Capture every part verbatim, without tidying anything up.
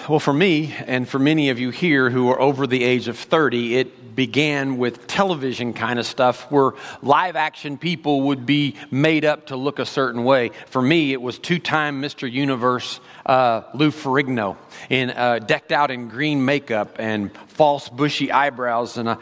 Well, for me, and for many of you here who are over the age of thirty, it began with television kind of stuff where live action people would be made up to look a certain way. For me, it was two-time Mister Universe uh, Lou Ferrigno, in, uh, decked out in green makeup and false bushy eyebrows and a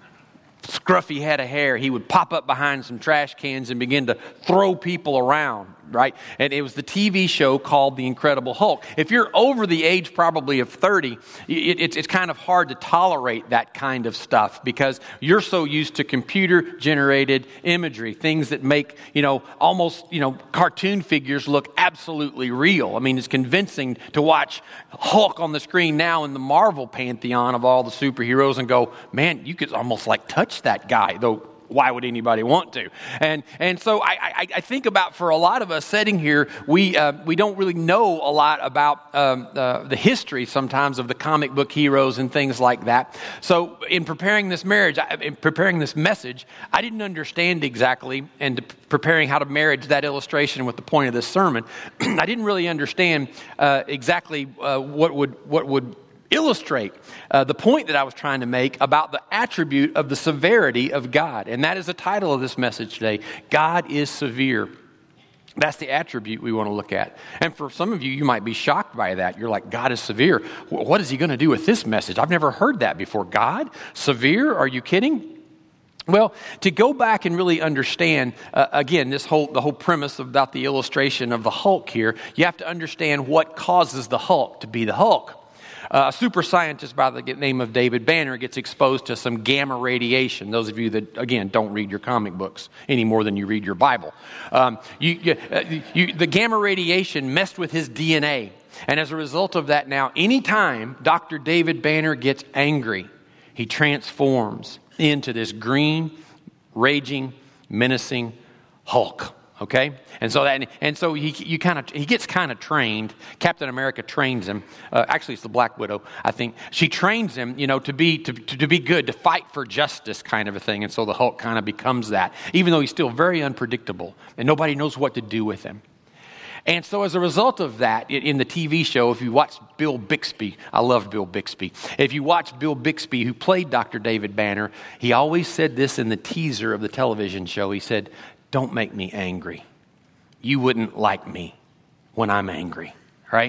scruffy head of hair. He would pop up behind some trash cans and begin to throw people around, right? And it was the T V show called The Incredible Hulk. If you're over the age probably of thirty, it, it's, it's kind of hard to tolerate that kind of stuff because you're so used to computer-generated imagery, things that make, you know, almost, you know, cartoon figures look absolutely real. I mean, it's convincing to watch Hulk on the screen now in the Marvel pantheon of all the superheroes and go, man, you could almost like touch that guy, though why would anybody want to? And and so I, I, I think about, for a lot of us sitting here, we uh, we don't really know a lot about um, uh, the history sometimes of the comic book heroes and things like that. So in preparing this marriage, in preparing this message, I didn't understand exactly, and preparing how to marriage that illustration with the point of this sermon, I didn't really understand uh, exactly uh, what would what would illustrate uh, the point that I was trying to make about the attribute of the severity of God. And that is the title of this message today. God is severe. That's the attribute we want to look at. And for some of you, you might be shocked by that. You're like, God is severe. What is he going to do with this message? I've never heard that before. God? Severe? Are you kidding? Well, to go back and really understand, uh, again, this whole the whole premise about the illustration of the Hulk here, you have to understand what causes the Hulk to be the Hulk. Uh, a super scientist by the name of David Banner gets exposed to some gamma radiation. Those of you that, again, don't read your comic books any more than you read your Bible. Um, you, you, uh, you, the gamma radiation messed with his D N A. And as a result of that now, anytime Doctor David Banner gets angry, he transforms into this green, raging, menacing Hulk. Okay, and so that, and so he you kind of he gets kind of trained. Captain America trains him. Uh, actually, it's the Black Widow, I think. She trains him, you know, to be to, to to be good, to fight for justice, kind of a thing. And so the Hulk kind of becomes that, even though he's still very unpredictable and nobody knows what to do with him. And so as a result of that, in the T V show, if you watch Bill Bixby, I loved Bill Bixby. If you watch Bill Bixby, who played Doctor David Banner, he always said this in the teaser of the television show. He said, "Don't make me angry. You wouldn't like me when I'm angry," right?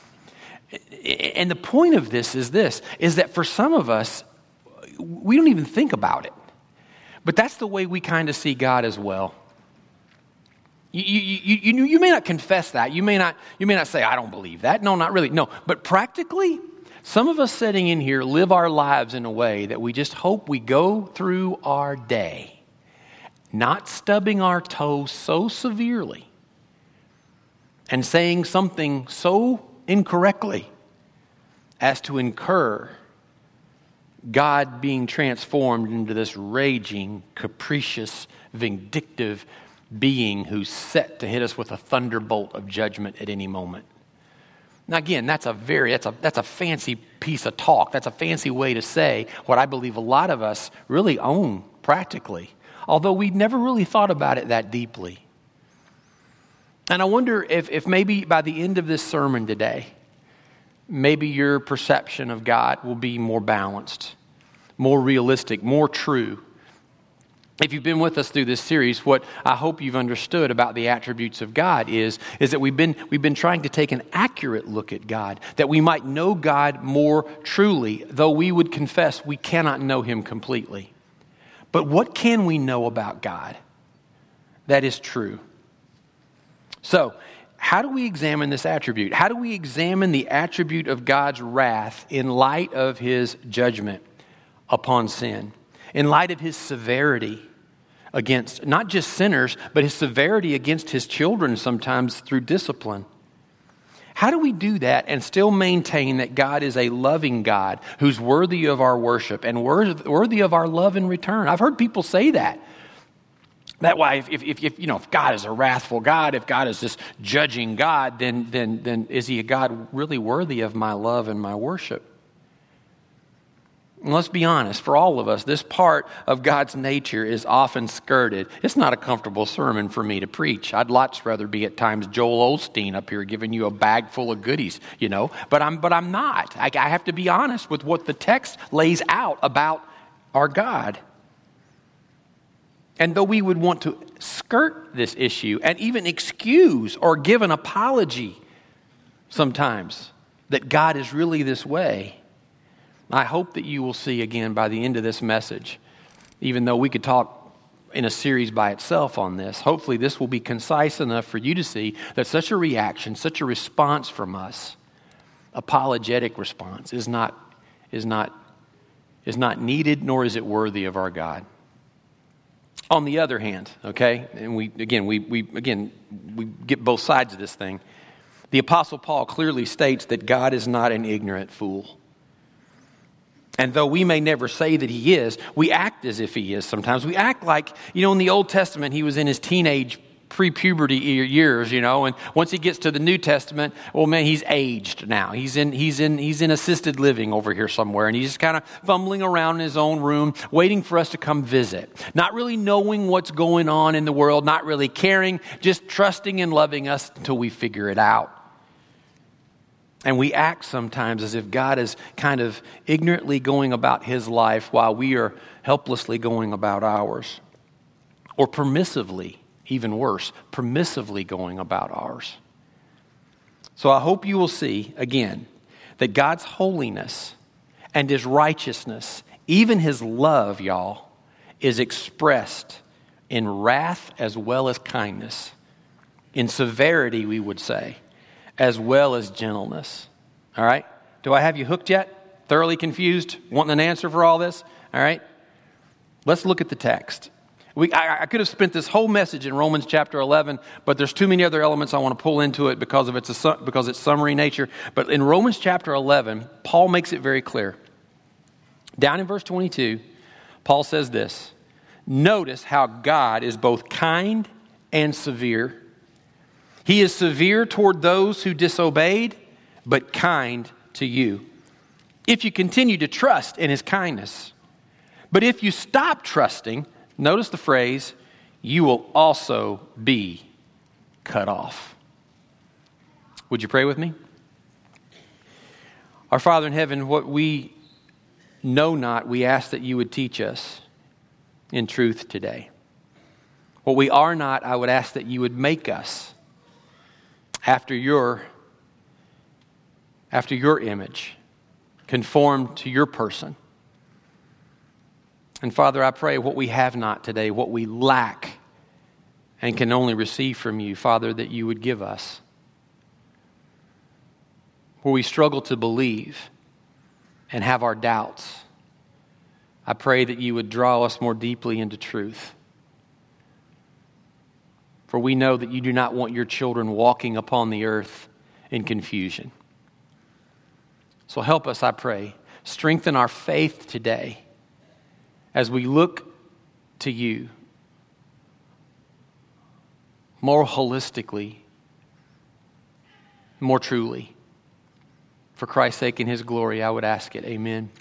And the point of this is this, is that for some of us, we don't even think about it. But that's the way we kind of see God as well. You, you, you, you may not confess that. You may not, you may not say, "I don't believe that." No, not really. No, but practically, some of us sitting in here live our lives in a way that we just hope we go through our day not stubbing our toes so severely and saying something so incorrectly as to incur God being transformed into this raging, capricious, vindictive being who's set to hit us with a thunderbolt of judgment at any moment. Now again, that's a very, that's a, that's a fancy piece of talk. That's a fancy way to say what I believe a lot of us really own practically, although we never really thought about it that deeply. And I wonder if, if maybe by the end of this sermon today, maybe your perception of God will be more balanced, more realistic, more true. If you've been with us through this series, what I hope you've understood about the attributes of God is, is that we've been, we've been trying to take an accurate look at God, that we might know God more truly, though we would confess we cannot know him completely. But what can we know about God that is true? So, how do we examine this attribute? How do we examine the attribute of God's wrath in light of his judgment upon sin? In light of his severity against not just sinners, but his severity against his children sometimes through discipline. How do we do that and still maintain that God is a loving God who's worthy of our worship and worthy of our love in return? I've heard people say that. That way, if, if, if you know, if God is a wrathful God, if God is this judging God, then, then, then is he a God really worthy of my love and my worship? And let's be honest, for all of us, this part of God's nature is often skirted. It's not a comfortable sermon for me to preach. I'd lots rather be at times Joel Osteen up here giving you a bag full of goodies, you know. But I'm, but I'm not. I, I have to be honest with what the text lays out about our God. And though we would want to skirt this issue and even excuse or give an apology sometimes that God is really this way, I hope that you will see again by the end of this message, even though we could talk in a series by itself on this, hopefully this will be concise enough for you to see that such a reaction, such a response from us, apologetic response, is not, is not, is not needed, nor is it worthy of our God. On the other hand, okay, and we again we we again we get both sides of this thing. The Apostle Paul clearly states that God is not an ignorant fool. And though we may never say that he is, we act as if he is sometimes. We act like, you know, in the Old Testament, he was in his teenage pre-puberty years, you know, and once he gets to the New Testament, well, man, he's aged now. He's in he's in he's in assisted living over here somewhere, and he's just kind of fumbling around in his own room, waiting for us to come visit. Not really knowing what's going on in the world, not really caring, just trusting and loving us until we figure it out. And we act sometimes as if God is kind of ignorantly going about his life while we are helplessly going about ours. Or permissively, even worse, permissively going about ours. So I hope you will see, again, that God's holiness and his righteousness, even his love, y'all, is expressed in wrath as well as kindness. In severity, we would say, as well as gentleness. All right? Do I have you hooked yet? Thoroughly confused? Wanting an answer for all this? All right? Let's look at the text. We, I, I could have spent this whole message in Romans chapter eleven, but there's too many other elements I want to pull into it because of its a, because its summary nature. But in Romans chapter eleven, Paul makes it very clear. Down in verse twenty-two, Paul says this: notice how God is both kind and severe. He is severe toward those who disobeyed, but kind to you, if you continue to trust in his kindness. But if you stop trusting, notice the phrase, you will also be cut off. Would you pray with me? Our Father in heaven, what we know not, we ask that you would teach us in truth today. What we are not, I would ask that you would make us after your, after your image, conformed to your person. And Father, I pray what we have not today, what we lack and can only receive from you, Father, that you would give us. Where we struggle to believe and have our doubts, I pray that you would draw us more deeply into truth. For we know that you do not want your children walking upon the earth in confusion. So help us, I pray. Strengthen our faith today as we look to you more holistically, more truly. For Christ's sake and his glory, I would ask it. Amen.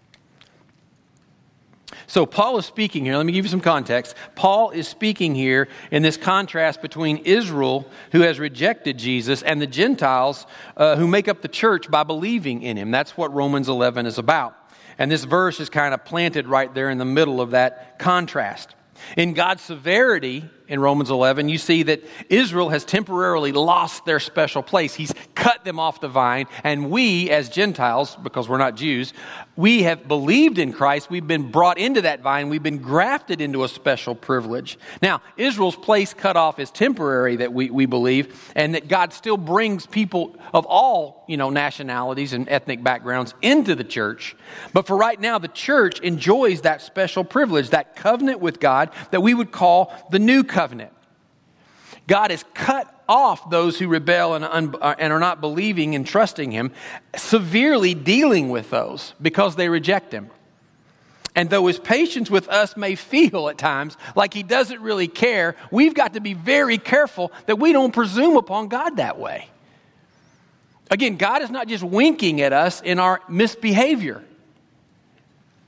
So Paul is speaking here. Let me give you some context. Paul is speaking here in this contrast between Israel, who has rejected Jesus, and the Gentiles uh, who make up the church by believing in him. That's what Romans eleven is about. And this verse is kind of planted right there in the middle of that contrast. In God's severity in Romans eleven, you see that Israel has temporarily lost their special place. He's cut them off the vine. And we, as Gentiles, because we're not Jews, we have believed in Christ. We've been brought into that vine. We've been grafted into a special privilege. Now, Israel's place cut off is temporary, that we, we believe, and that God still brings people of all, you know, nationalities and ethnic backgrounds into the church. But for right now, the church enjoys that special privilege, that covenant with God that we would call the new covenant. God has cut off those who rebel and, un- and are not believing and trusting him, severely dealing with those because they reject him. And though his patience with us may feel at times like he doesn't really care, we've got to be very careful that we don't presume upon God that way. Again, God is not just winking at us in our misbehavior.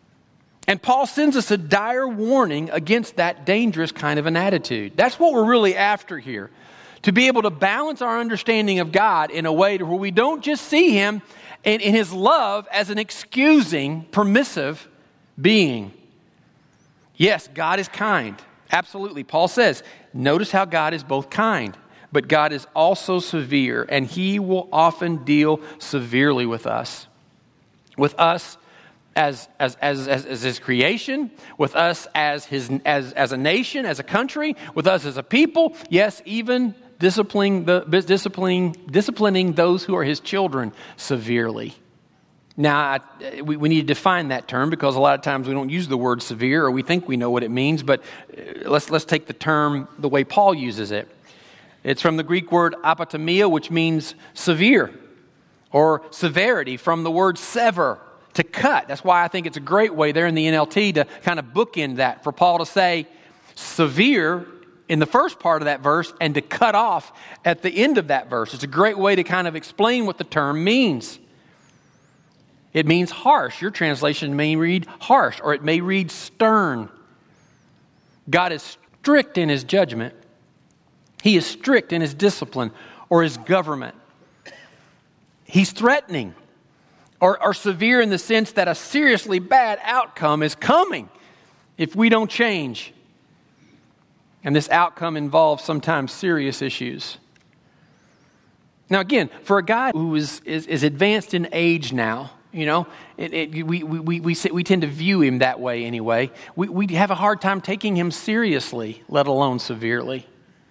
And Paul sends us a dire warning against that dangerous kind of an attitude. That's what we're really after here. To be able to balance our understanding of God in a way to where we don't just see him in, in his love as an excusing, permissive being. Yes, God is kind. Absolutely. Paul says, notice how God is both kind, but God is also severe, and he will often deal severely with us. With us as as as as, as his creation, with us as his as as a nation, as a country, with us as a people. Yes, even disciplining the disciplining disciplining those who are his children severely. Now, I, we, we need to define that term because a lot of times we don't use the word severe, or we think we know what it means. But let's let's take the term the way Paul uses it. It's from the Greek word apotomia, which means severe, or severity, from the word sever, to cut. That's why I think it's a great way there in the N L T to kind of bookend that, for Paul to say severe in the first part of that verse and to cut off at the end of that verse. It's a great way to kind of explain what the term means. It means harsh. Your translation may read harsh, or it may read stern. God is strict in his judgment. He is strict in his discipline or his government. He's threatening. Or, or severe in the sense that a seriously bad outcome is coming if we don't change. And this outcome involves sometimes serious issues. Now again, for a guy who is, is, is advanced in age now, you know, it, it, we, we, we, we, we tend to view him that way anyway. We, we have a hard time taking him seriously, let alone severely.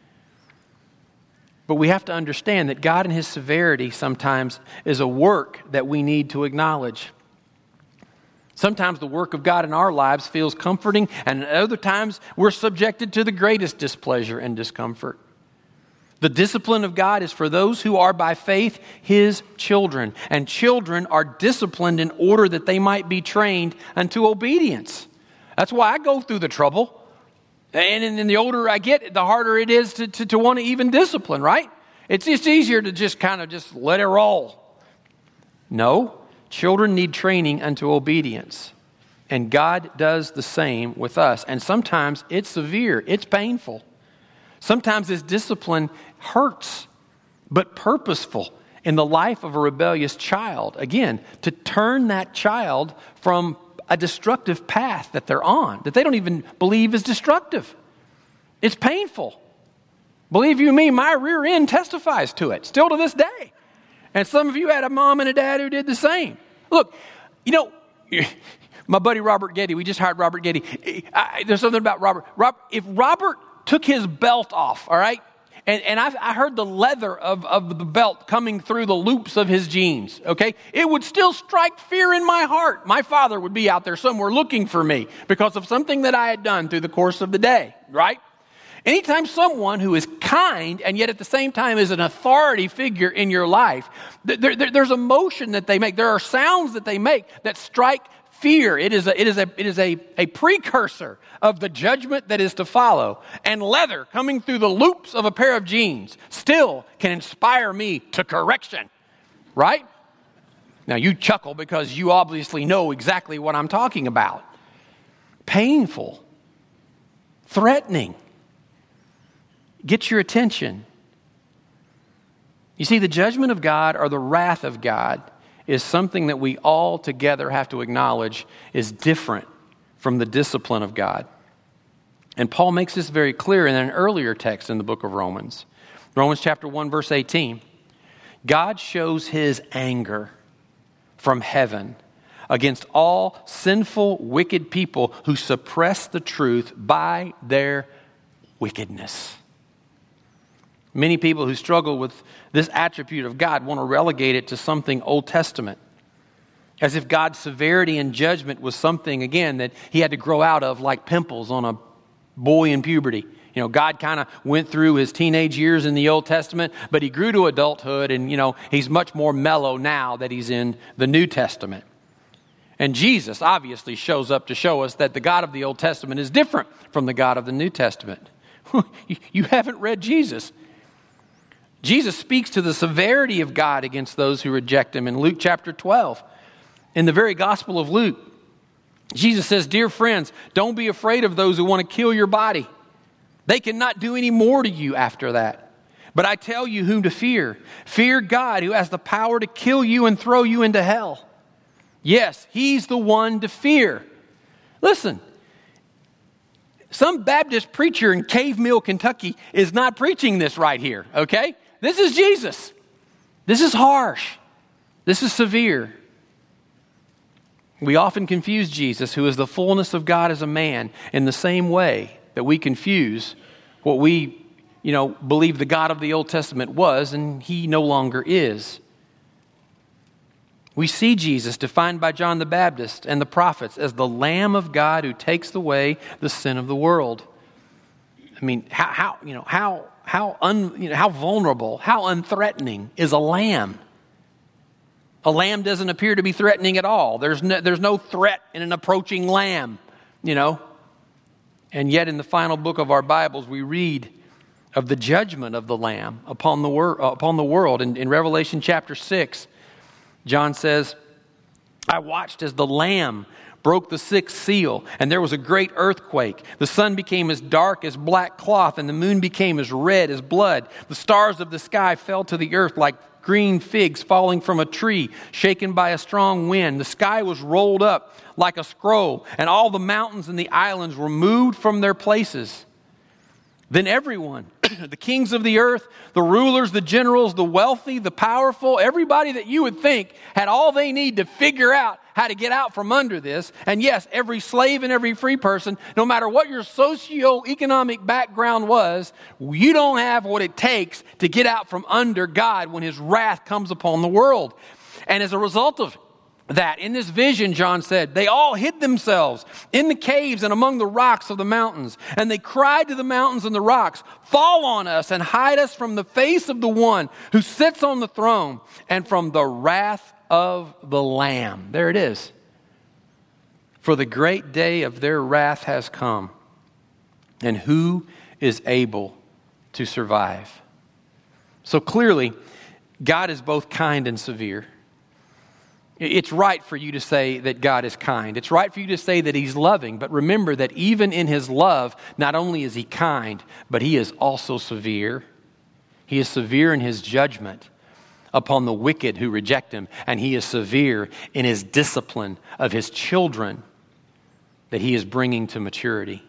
But we have to understand that God in his severity sometimes is a work that we need to acknowledge. Sometimes the work of God in our lives feels comforting, and at other times we're subjected to the greatest displeasure and discomfort. The discipline of God is for those who are by faith his children, and children are disciplined in order that they might be trained unto obedience. That's why I go through the trouble. And then the older I get, the harder it is to, to, to want to even discipline, right? It's just easier to just kind of just let it roll. No, children need training unto obedience. And God does the same with us. And sometimes it's severe, it's painful. Sometimes this discipline hurts, but purposeful in the life of a rebellious child. Again, to turn that child from a destructive path that they're on, that they don't even believe is destructive. It's painful. Believe you me, my rear end testifies to it, still to this day. And some of you had a mom and a dad who did the same. Look, you know, my buddy Robert Getty, we just hired Robert Getty. I, there's something about Robert. Robert. If Robert took his belt off, all right, And, and I, I heard the leather of, of the belt coming through the loops of his jeans, okay? It would still strike fear in my heart. My father would be out there somewhere looking for me because of something that I had done through the course of the day, right? Anytime someone who is kind and yet at the same time is an authority figure in your life, there, there, there's a motion that they make. There are sounds that they make that strike fear. It is a, it is a, it is a, a precursor of the judgment that is to follow. And leather coming through the loops of a pair of jeans still can inspire me to correction, right? Now you chuckle because you obviously know exactly what I'm talking about. Painful, threatening, get your attention. You see, the judgment of God or the wrath of God is something that we all together have to acknowledge is different from the discipline of God. And Paul makes this very clear in an earlier text in the book of Romans. Romans chapter one, verse eighteen. God shows his anger from heaven against all sinful, wicked people who suppress the truth by their wickedness. Many people who struggle with this attribute of God want to relegate it to something Old Testament, as if God's severity and judgment was something, again, that he had to grow out of like pimples on a boy in puberty. You know, God kind of went through his teenage years in the Old Testament, but he grew to adulthood, and, you know, he's much more mellow now that he's in the New Testament. And Jesus obviously shows up to show us that the God of the Old Testament is different from the God of the New Testament. You haven't read Jesus. Jesus speaks to the severity of God against those who reject him in Luke chapter twelve. In the very Gospel of Luke, Jesus says, dear friends, don't be afraid of those who want to kill your body. They cannot do any more to you after that. But I tell you whom to fear. Fear God, who has the power to kill you and throw you into hell. Yes, he's the one to fear. Listen, some Baptist preacher in Cave Mill, Kentucky is not preaching this right here, okay? This is Jesus. This is harsh. This is severe. We often confuse Jesus, who is the fullness of God as a man, in the same way that we confuse what we, you know, believe the God of the Old Testament was, and he no longer is. We see Jesus defined by John the Baptist and the prophets as the Lamb of God who takes away the sin of the world. I mean, how, how you know, how how un, you know, how vulnerable, how unthreatening is a lamb? A lamb doesn't appear to be threatening at all. There's no, there's no threat in an approaching lamb, you know. And yet in the final book of our Bibles, we read of the judgment of the Lamb upon the, wor- upon the world. In, in Revelation chapter six, John says, I watched as the Lamb broke the sixth seal, and there was a great earthquake. The sun became as dark as black cloth, and the moon became as red as blood. The stars of the sky fell to the earth like green figs falling from a tree, shaken by a strong wind. The sky was rolled up like a scroll, and all the mountains and the islands were moved from their places. Then everyone, the kings of the earth, the rulers, the generals, the wealthy, the powerful, everybody that you would think had all they need to figure out how to get out from under this. And yes, every slave and every free person, no matter what your socioeconomic background was, you don't have what it takes to get out from under God when his wrath comes upon the world. And as a result of that, in this vision, John said, they all hid themselves in the caves and among the rocks of the mountains. And they cried to the mountains and the rocks, fall on us and hide us from the face of the one who sits on the throne and from the wrath of the Lamb. There it is. For the great day of their wrath has come. And who is able to survive? So clearly, God is both kind and severe. It's right for you to say that God is kind. It's right for you to say that he's loving. But remember that even in his love, not only is he kind, but he is also severe. He is severe in his judgment upon the wicked who reject him. And he is severe in his discipline of his children that he is bringing to maturity.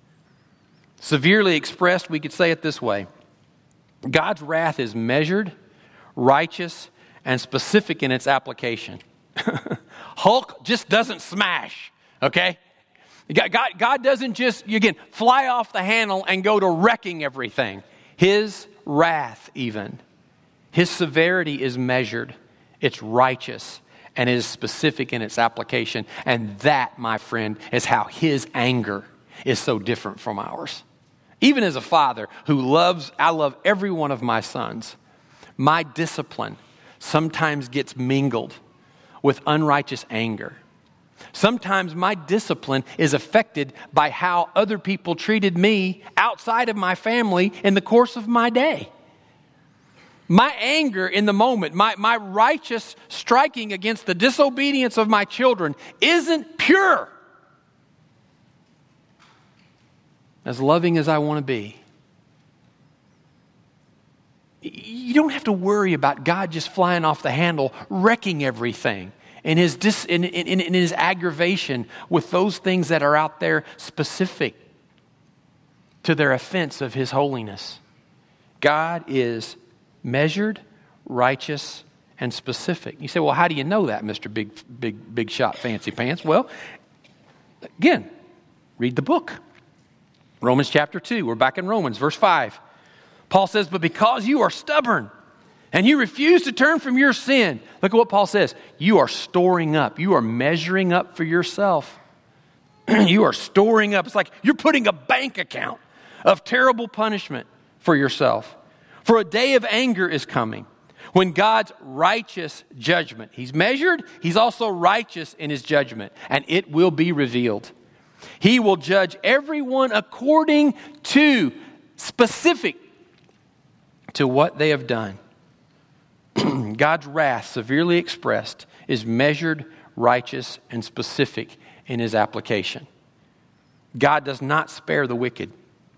Severely expressed, we could say it this way. God's wrath is measured, righteous, and specific in its application. Hulk just doesn't smash, okay? God, God doesn't just, again, fly off the handle and go to wrecking everything. His wrath even, his severity is measured, it's righteous, and it is specific in its application. And that, my friend, is how his anger is so different from ours. Even as a father who loves, I love every one of my sons, my discipline sometimes gets mingled with unrighteous anger. Sometimes my discipline is affected by how other people treated me outside of my family in the course of my day. My anger in the moment, my, my righteous striking against the disobedience of my children isn't pure. As loving as I want to be, you don't have to worry about God just flying off the handle, wrecking everything in his, dis, in, in, in his aggravation with those things that are out there specific to their offense of his holiness. God is measured, righteous, and specific. You say, well, how do you know that, Mister Big, Big, Big Shot Fancy Pants? Well, again, read the book. Romans chapter two. We're back in Romans, verse five. Paul says, but because you are stubborn and you refuse to turn from your sin, look at what Paul says. You are storing up. You are measuring up for yourself. You are storing up. It's like you're putting a bank account of terrible punishment for yourself. For a day of anger is coming when God's righteous judgment, he's measured, he's also righteous in his judgment, and it will be revealed. He will judge everyone according to specific to what they have done. God's wrath, severely expressed, is measured, righteous, and specific in his application. God does not spare the wicked.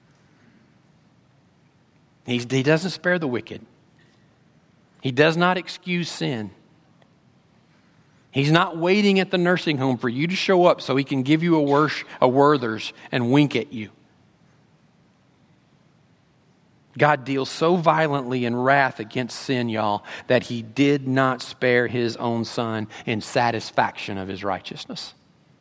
He's, he doesn't spare the wicked. He does not excuse sin. He's not waiting at the nursing home for you to show up so he can give you a, worsh, a Werther's and wink at you. God deals so violently in wrath against sin, y'all, that he did not spare his own son in satisfaction of his righteousness.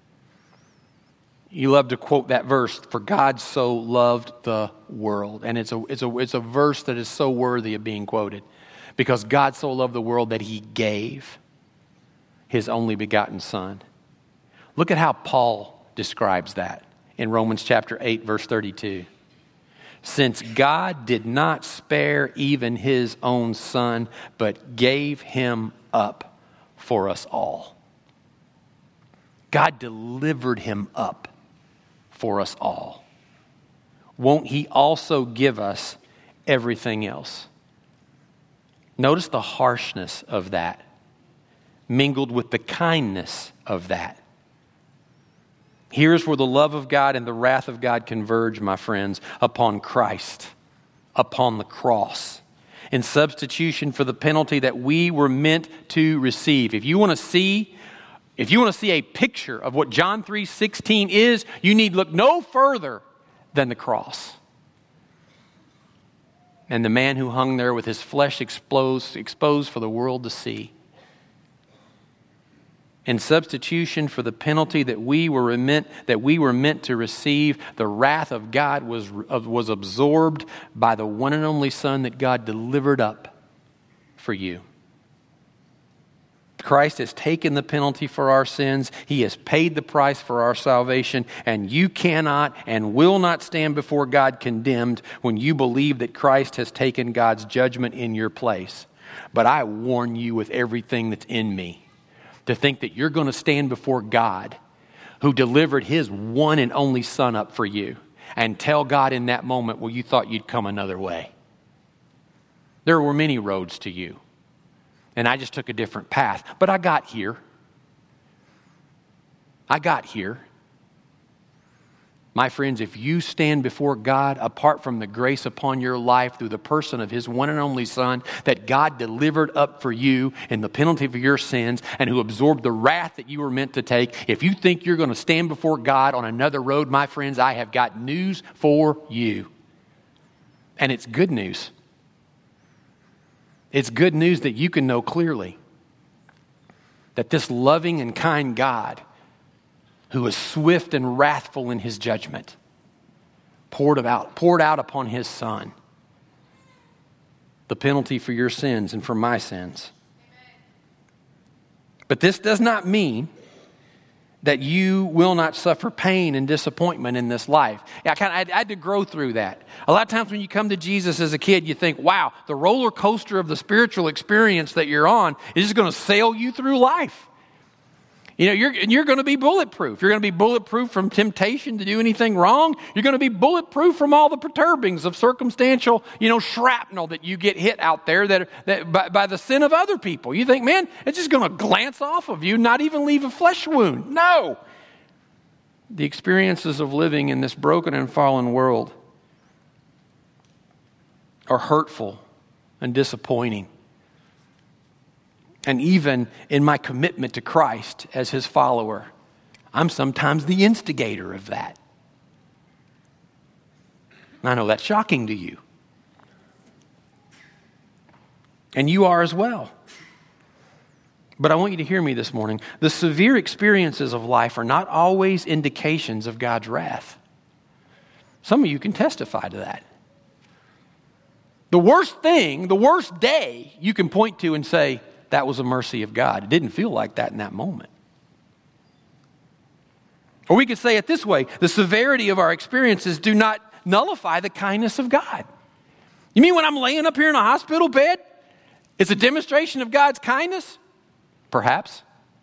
You love to quote that verse, for God so loved the world. And it's a, it's a, it's a verse that is so worthy of being quoted. Because God so loved the world that he gave his only begotten son. Look at how Paul describes that in Romans chapter eight, verse thirty-two. Since God did not spare even his own son, but gave him up for us all. God delivered him up for us all. Won't he also give us everything else? Notice the harshness of that, mingled with the kindness of that. Here's where the love of God and the wrath of God converge, my friends, upon Christ, upon the cross, in substitution for the penalty that we were meant to receive. If you want to see, if you want to see a picture of what John three sixteen is, you need look no further than the cross. And the man who hung there with his flesh exposed, exposed for the world to see. In substitution for the penalty that we were meant that we were meant to receive, the wrath of God was, was absorbed by the one and only Son that God delivered up for you. Christ has taken the penalty for our sins. He has paid the price for our salvation, and you cannot and will not stand before God condemned when you believe that Christ has taken God's judgment in your place. But I warn you with everything that's in me to think that you're going to stand before God who delivered his one and only Son up for you and tell God in that moment, well, you thought you'd come another way. There were many roads to you, and I just took a different path. But I got here. I got here. My friends, if you stand before God apart from the grace upon your life through the person of his one and only Son that God delivered up for you in the penalty for your sins and who absorbed the wrath that you were meant to take, if you think you're going to stand before God on another road, my friends, I have got news for you. And it's good news. It's good news that you can know clearly that this loving and kind God, who is swift and wrathful in his judgment, poured out, poured out upon his Son the penalty for your sins and for my sins. But this does not mean that you will not suffer pain and disappointment in this life. I, kind of, I had to grow through that. A lot of times when you come to Jesus as a kid, you think, wow, the roller coaster of the spiritual experience that you're on is just going to sail you through life. You know, you're, you're going to be bulletproof. You're going to be bulletproof from temptation to do anything wrong. You're going to be bulletproof from all the perturbings of circumstantial, you know, shrapnel that you get hit out there that, that by, by the sin of other people. You think, man, it's just going to glance off of you, not even leave a flesh wound. No. The experiences of living in this broken and fallen world are hurtful and disappointing. And even in my commitment to Christ as his follower, I'm sometimes the instigator of that. I know that's shocking to you. And you are as well. But I want you to hear me this morning. The severe experiences of life are not always indications of God's wrath. Some of you can testify to that. The worst thing, the worst day, you can point to and say, that was a mercy of God. It didn't feel like that in that moment. Or we could say it this way, the severity of our experiences do not nullify the kindness of God. You mean when I'm laying up here in a hospital bed, it's a demonstration of God's kindness? Perhaps.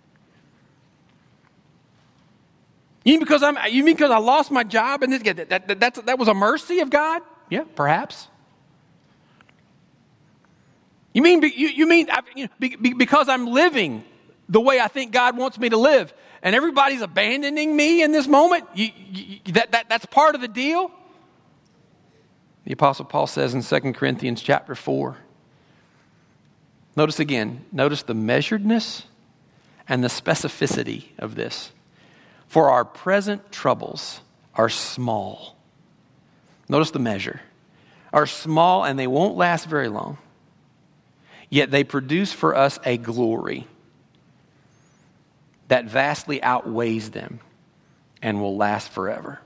You mean because I'm? You mean because I lost my job and this, that, that, that's, that was a mercy of God? Yeah, perhaps. You mean you, you mean you know, because I'm living the way I think God wants me to live, and everybody's abandoning me in this moment, you, you, that, that, that's part of the deal. The Apostle Paul says in Second Corinthians chapter four, notice again, notice the measuredness and the specificity of this. For our present troubles are small. Notice the measure. Are small and they won't last very long. Yet they produce for us a glory that vastly outweighs them and will last forever.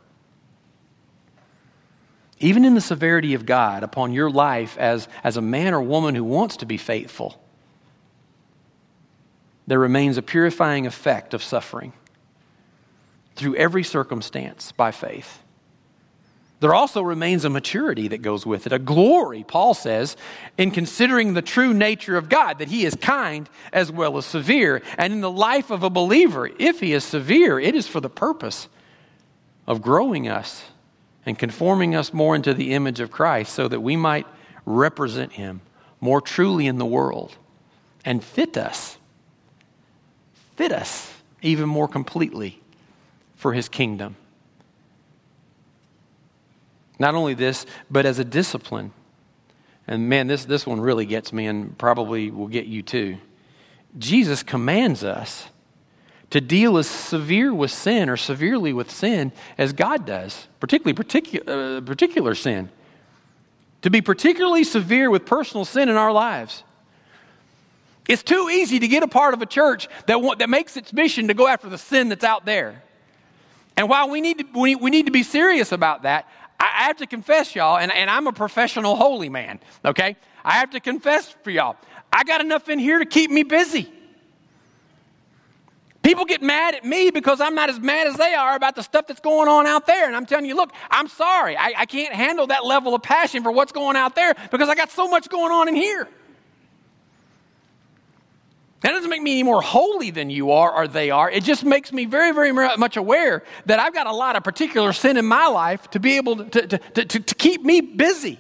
Even in the severity of God upon your life as, as a man or woman who wants to be faithful, there remains a purifying effect of suffering through every circumstance by faith. There also remains a maturity that goes with it, a glory, Paul says, in considering the true nature of God, that he is kind as well as severe. And in the life of a believer, if he is severe, it is for the purpose of growing us and conforming us more into the image of Christ so that we might represent him more truly in the world and fit us, fit us even more completely for his kingdom. Not only this, but as a discipline. And man, this, this one really gets me and probably will get you too. Jesus commands us to deal as severe with sin or severely with sin as God does, particularly particular, uh, particular sin. To be particularly severe with personal sin in our lives. It's too easy to get a part of a church that want, that makes its mission to go after the sin that's out there. And while we need to, we, we need to be serious about that, I have to confess, y'all, and, and I'm a professional holy man, okay? I have to confess for y'all. I got enough in here to keep me busy. People get mad at me because I'm not as mad as they are about the stuff that's going on out there. And I'm telling you, look, I'm sorry. I, I can't handle that level of passion for what's going out there because I got so much going on in here. That doesn't make me any more holy than you are or they are. It just makes me very, very much aware that I've got a lot of particular sin in my life to be able to, to, to, to, to keep me busy.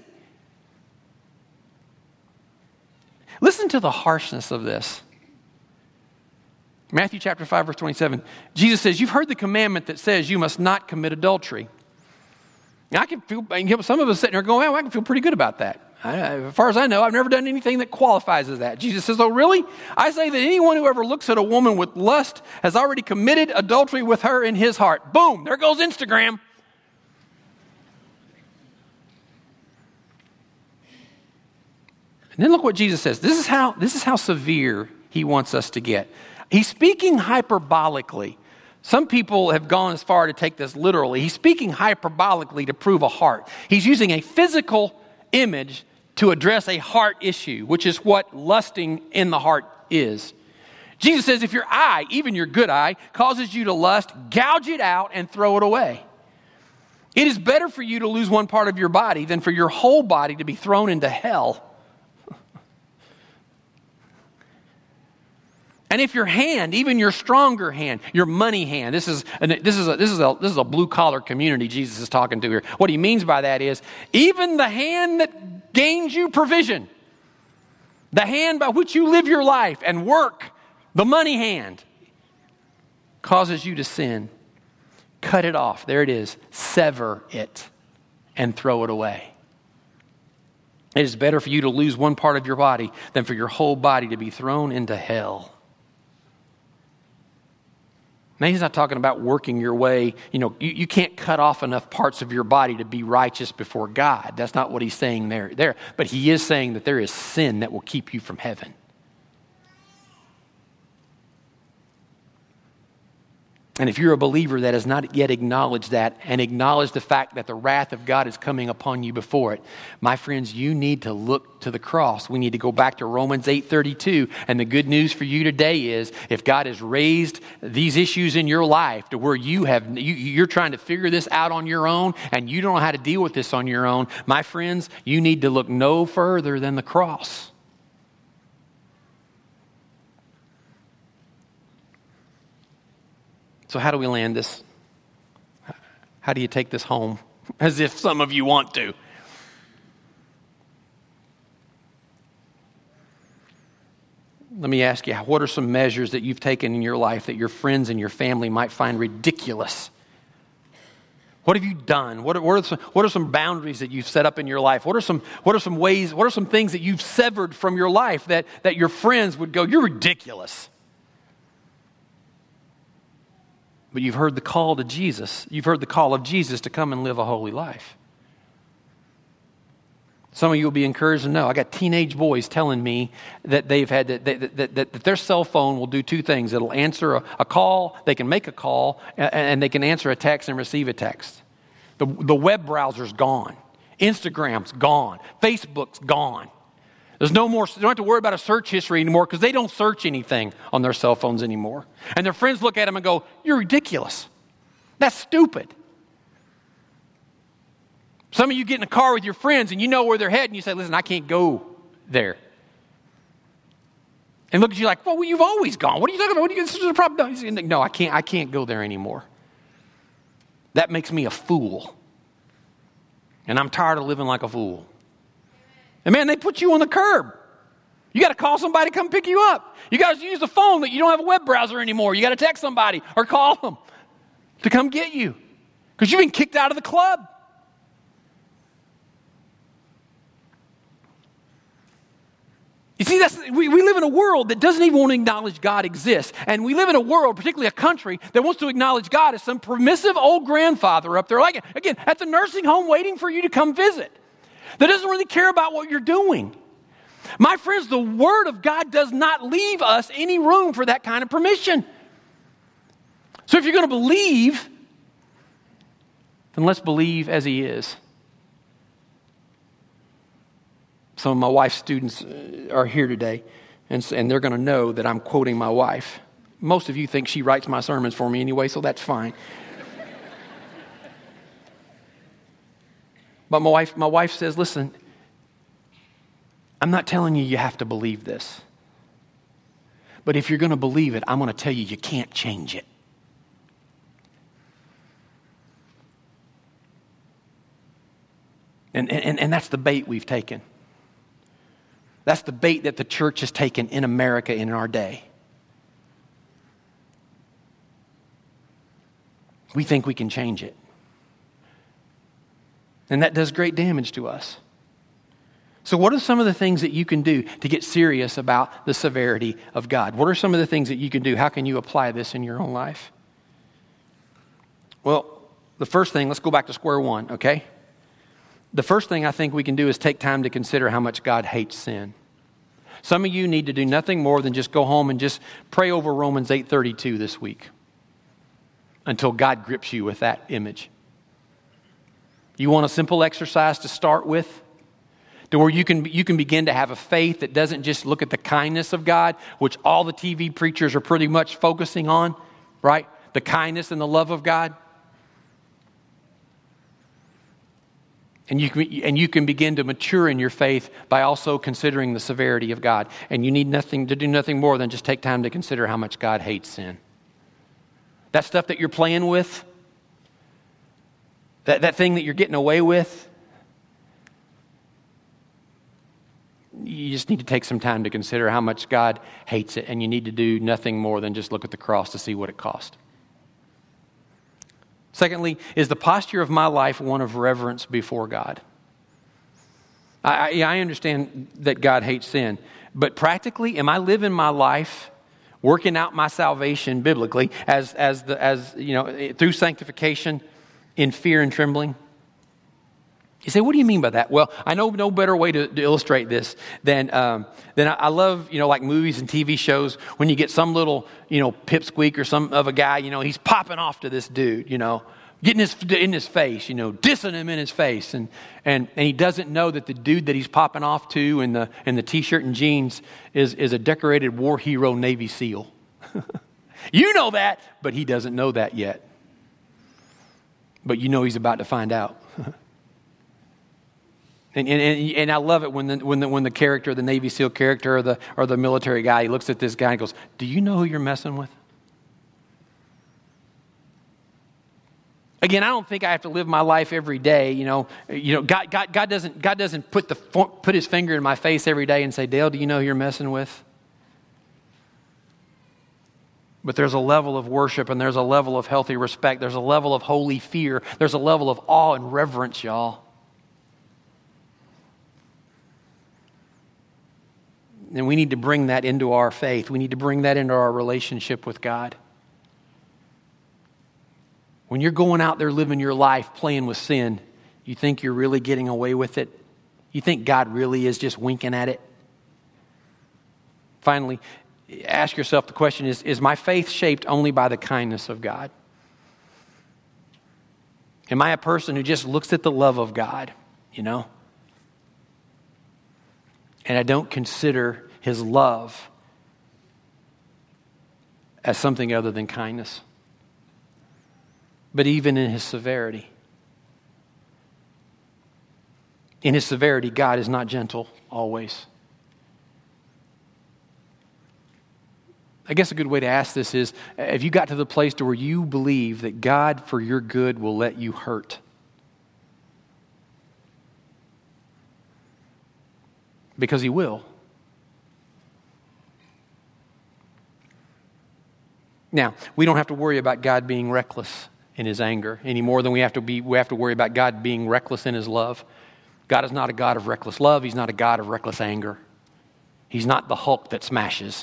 Listen to the harshness of this. Matthew chapter five, verse twenty-seven. Jesus says, you've heard the commandment that says you must not commit adultery. Now, I can feel, some of us sitting there going, well, I can feel pretty good about that. I, as far as I know, I've never done anything that qualifies as that. Jesus says, oh, really? I say that anyone who ever looks at a woman with lust has already committed adultery with her in his heart. Boom, there goes Instagram. And then look what Jesus says. This is how, this is how severe he wants us to get. He's speaking hyperbolically. Some people have gone as far to take this literally. He's speaking hyperbolically to prove a heart. He's using a physical image to address a heart issue, which is what lusting in the heart is. Jesus says if your eye, even your good eye, causes you to lust, gouge it out and throw it away. It is better for you to lose one part of your body than for your whole body to be thrown into hell. And if your hand, even your stronger hand, your money hand, this is this is a, this is a this is a blue collar community Jesus is talking to here. What he means by that is even the hand that gains you provision, the hand by which you live your life and work, the money hand, causes you to sin. Cut it off. There it is. Sever it and throw it away. It is better for you to lose one part of your body than for your whole body to be thrown into hell. Now, he's not talking about working your way. You know, you, you can't cut off enough parts of your body to be righteous before God. That's not what he's saying there. there. But he is saying that there is sin that will keep you from heaven. And if you're a believer that has not yet acknowledged that and acknowledged the fact that the wrath of God is coming upon you before it, my friends, you need to look to the cross. We need to go back to Romans eight thirty-two. And the good news for you today is if God has raised these issues in your life to where you have, you, you're trying to figure this out on your own and you don't know how to deal with this on your own, my friends, you need to look no further than the cross. So how do we land this? How do you take this home? As if some of you want to. Let me ask you, what are some measures that you've taken in your life that your friends and your family might find ridiculous? What have you done? What are, what are, some, what are some boundaries that you've set up in your life? What are some, what are some ways, what are some things that you've severed from your life that, that your friends would go, you're ridiculous? But you've heard the call to Jesus. You've heard the call of Jesus to come and live a holy life. Some of you will be encouraged to know, I got teenage boys telling me that they've had that, that, that, that, that their cell phone will do two things. It'll answer a, a call, they can make a call, and, and they can answer a text and receive a text. The, the web browser's gone. Instagram's gone. Facebook's gone. There's no more, they don't have to worry about a search history anymore because they don't search anything on their cell phones anymore. And their friends look at them and go, you're ridiculous. That's stupid. Some of you get in a car with your friends and you know where they're heading. You say, listen, I can't go there. And look at you like, well, you've always gone. What are you talking about? What are you, this is a problem. No, no, I can't, I can't go there anymore. That makes me a fool. And I'm tired of living like a fool. And man, they put you on the curb. You got to call somebody to come pick you up. You got to use the phone that you don't have a web browser anymore. You got to text somebody or call them to come get you because you've been kicked out of the club. You see, that's, we, we live in a world that doesn't even want to acknowledge God exists. And we live in a world, particularly a country, that wants to acknowledge God as some permissive old grandfather up there, like, again, at the nursing home waiting for you to come visit, that doesn't really care about what you're doing. My friends, the Word of God does not leave us any room for that kind of permission. So if you're going to believe, then let's believe as He is. Some of my wife's students are here today, and, and they're going to know that I'm quoting my wife. Most of you think she writes my sermons for me anyway, so that's fine. But my wife, my wife says, listen, I'm not telling you you have to believe this. But if you're going to believe it, I'm going to tell you you can't change it. And, and, and that's the bait we've taken. That's the bait that the church has taken in America in our day. We think we can change it. And that does great damage to us. So what are some of the things that you can do to get serious about the severity of God? What are some of the things that you can do? How can you apply this in your own life? Well, the first thing, let's go back to square one, okay? The first thing I think we can do is take time to consider how much God hates sin. Some of you need to do nothing more than just go home and just pray over Romans eight thirty-two this week until God grips you with that image. You want a simple exercise to start with? To where you can, you can begin to have a faith that doesn't just look at the kindness of God, which all the T V preachers are pretty much focusing on, right? The kindness and the love of God. And you can, and you can begin to mature in your faith by also considering the severity of God. And you need nothing to do nothing more than just take time to consider how much God hates sin. That stuff that you're playing with, that, that thing that you're getting away with, you just need to take some time to consider how much God hates it. And you need to do nothing more than just look at the cross to see what it cost. Secondly, is the posture of my life one of reverence before God? I, I understand that God hates sin, but practically, am I living my life working out my salvation biblically as as the as you know through sanctification in fear and trembling? You say, what do you mean by that? Well, I know no better way to, to illustrate this than um, than I, I love, you know, like movies and T V shows when you get some little, you know, pipsqueak or some of a guy, you know, he's popping off to this dude, you know, getting his in his face, you know, dissing him in his face, and and and he doesn't know that the dude that he's popping off to in the in the t-shirt and jeans is is a decorated war hero Navy SEAL. You know that, but he doesn't know that yet. But you know he's about to find out. And, and and I love it when the when the when the character, the Navy SEAL character or the or the military guy, he looks at this guy and goes, "Do you know who you're messing with?" Again, I don't think I have to live my life every day. You know, you know, God God God doesn't God doesn't put the put His finger in my face every day and say, "Dale, do you know who you're messing with?" But there's a level of worship and there's a level of healthy respect. There's a level of holy fear. There's a level of awe and reverence, y'all. And we need to bring that into our faith. We need to bring that into our relationship with God. When you're going out there living your life playing with sin, you think you're really getting away with it? You think God really is just winking at it? Finally, ask yourself the question, is, is my faith shaped only by the kindness of God? Am I a person who just looks at the love of God, you know? And I don't consider his love as something other than kindness. But even in his severity, in his severity, God is not gentle always. I guess a good way to ask this is, have you got to the place to where you believe that God, for your good, will let you hurt? Because he will. Now, we don't have to worry about God being reckless in his anger any more than we have to be we have to worry about God being reckless in his love. God is not a God of reckless love. He's not a God of reckless anger. He's not the Hulk that smashes.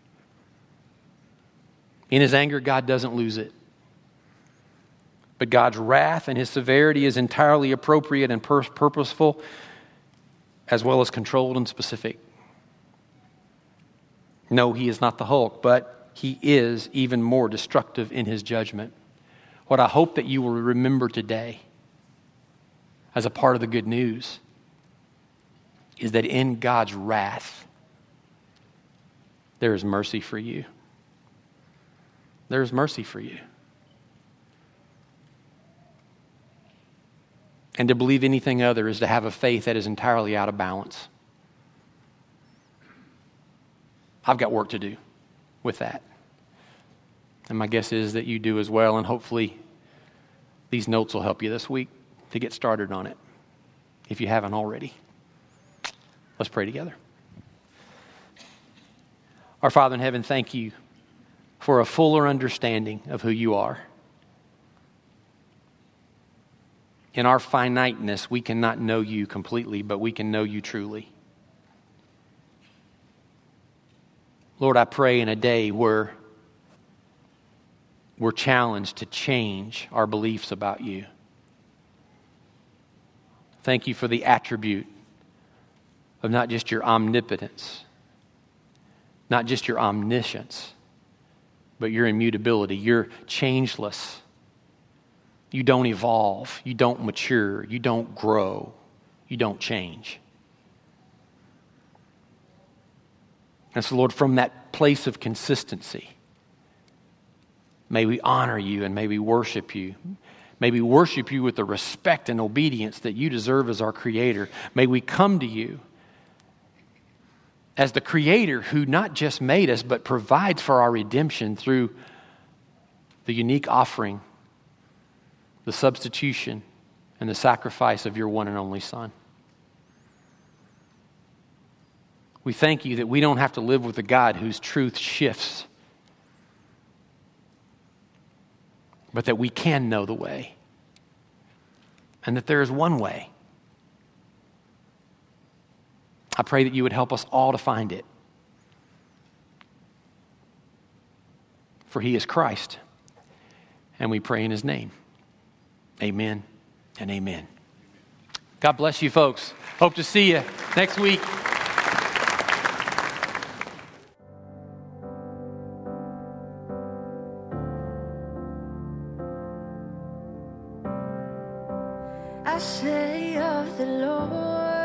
In his anger, God doesn't lose it. But God's wrath and his severity is entirely appropriate and pur- purposeful, as well as controlled and specific. No, he is not the Hulk, but he is even more destructive in his judgment. What I hope that you will remember today as a part of the good news is that in God's wrath, there is mercy for you. There is mercy for you. And to believe anything other is to have a faith that is entirely out of balance. I've got work to do with that. And my guess is that you do as well, and hopefully these notes will help you this week to get started on it, if you haven't already. Let's pray together. Our Father in heaven, thank you for a fuller understanding of who you are. In our finiteness, we cannot know you completely, but we can know you truly. Lord, I pray in a day where we're challenged to change our beliefs about you. Thank you for the attribute of not just your omnipotence, not just your omniscience, but your immutability. You're changeless. You don't evolve. You don't mature. You don't grow. You don't change. And so, Lord, from that place of consistency, may we honor you and may we worship you. May we worship you with the respect and obedience that you deserve as our Creator. May we come to you as the Creator who not just made us, but provides for our redemption through the unique offering, the substitution, and the sacrifice of your one and only Son. We thank you that we don't have to live with a God whose truth shifts, but that we can know the way, and that there is one way. I pray that you would help us all to find it. For he is Christ, and we pray in his name. Amen and amen. God bless you, folks. Hope to see you next week. I say of the Lord,